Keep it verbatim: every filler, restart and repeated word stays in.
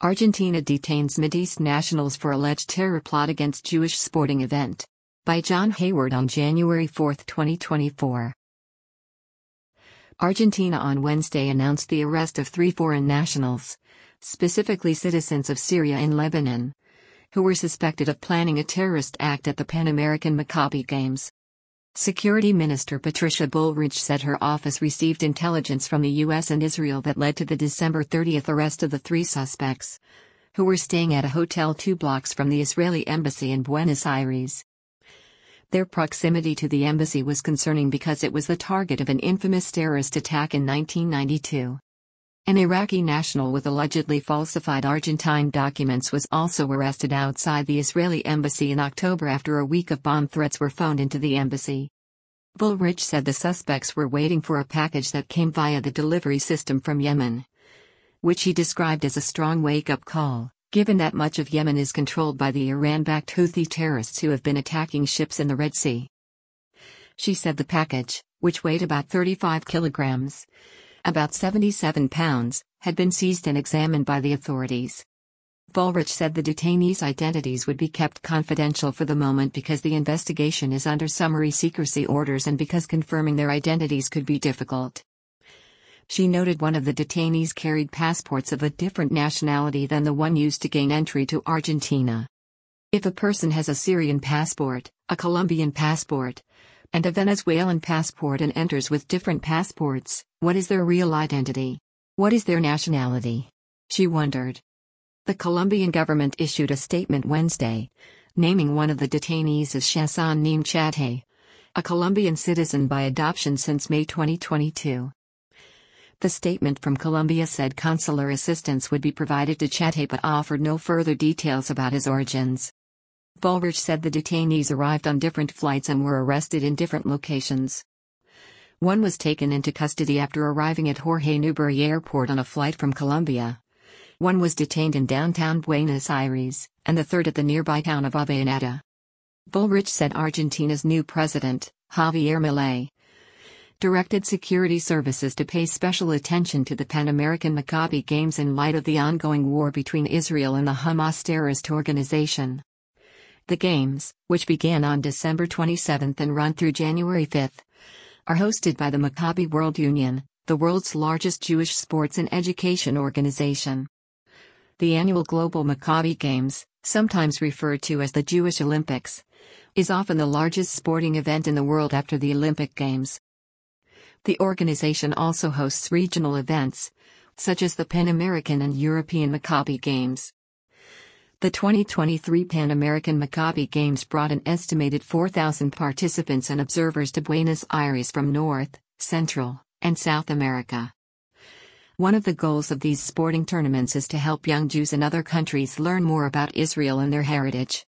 Argentina detains Mideast nationals for alleged terror plot against Jewish sporting event. By John Hayward on January fourth, twenty twenty-four. Argentina on Wednesday announced the arrest of three foreign nationals, specifically citizens of Syria and Lebanon, who were suspected of planning a terrorist act at the Pan American Maccabi Games. Security Minister Patricia Bullrich said her office received intelligence from the U S and Israel that led to the December thirtieth arrest of the three suspects, who were staying at a hotel two blocks from the Israeli embassy in Buenos Aires. Their proximity to the embassy was concerning because it was the target of an infamous terrorist attack in nineteen ninety-two. An Iraqi national with allegedly falsified Argentine documents was also arrested outside the Israeli embassy in October after a week of bomb threats were phoned into the embassy. Bullrich said the suspects were waiting for a package that came via the delivery system from Yemen, which he described as a strong wake-up call, given that much of Yemen is controlled by the Iran-backed Houthi terrorists who have been attacking ships in the Red Sea. She said the package, which weighed about thirty-five kilograms, about seventy-seven pounds, had been seized and examined by the authorities. Bullrich said the detainees' identities would be kept confidential for the moment because the investigation is under summary secrecy orders and because confirming their identities could be difficult. She noted one of the detainees carried passports of a different nationality than the one used to gain entry to Argentina. If a person has a Syrian passport, a Colombian passport, and a Venezuelan passport and enters with different passports, what is their real identity? What is their nationality? She wondered. The Colombian government issued a statement Wednesday, naming one of the detainees as Shahsan Neem Chatay, a Colombian citizen by adoption since May twenty twenty-two. The statement from Colombia said consular assistance would be provided to Chatay but offered no further details about his origins. Bullrich said the detainees arrived on different flights and were arrested in different locations. One was taken into custody after arriving at Jorge Newbery Airport on a flight from Colombia. One was detained in downtown Buenos Aires, and the third at the nearby town of Avellaneda. Bullrich said Argentina's new president, Javier Milei, directed security services to pay special attention to the Pan American Maccabi Games in light of the ongoing war between Israel and the Hamas terrorist organization. The Games, which began on December twenty-seventh and run through January fifth, are hosted by the Maccabi World Union, the world's largest Jewish sports and education organization. The annual Global Maccabi Games, sometimes referred to as the Jewish Olympics, is often the largest sporting event in the world after the Olympic Games. The organization also hosts regional events, such as the Pan American and European Maccabi Games. The twenty twenty-three Pan American Maccabi Games brought an estimated four thousand participants and observers to Buenos Aires from North, Central, and South America. One of the goals of these sporting tournaments is to help young Jews in other countries learn more about Israel and their heritage.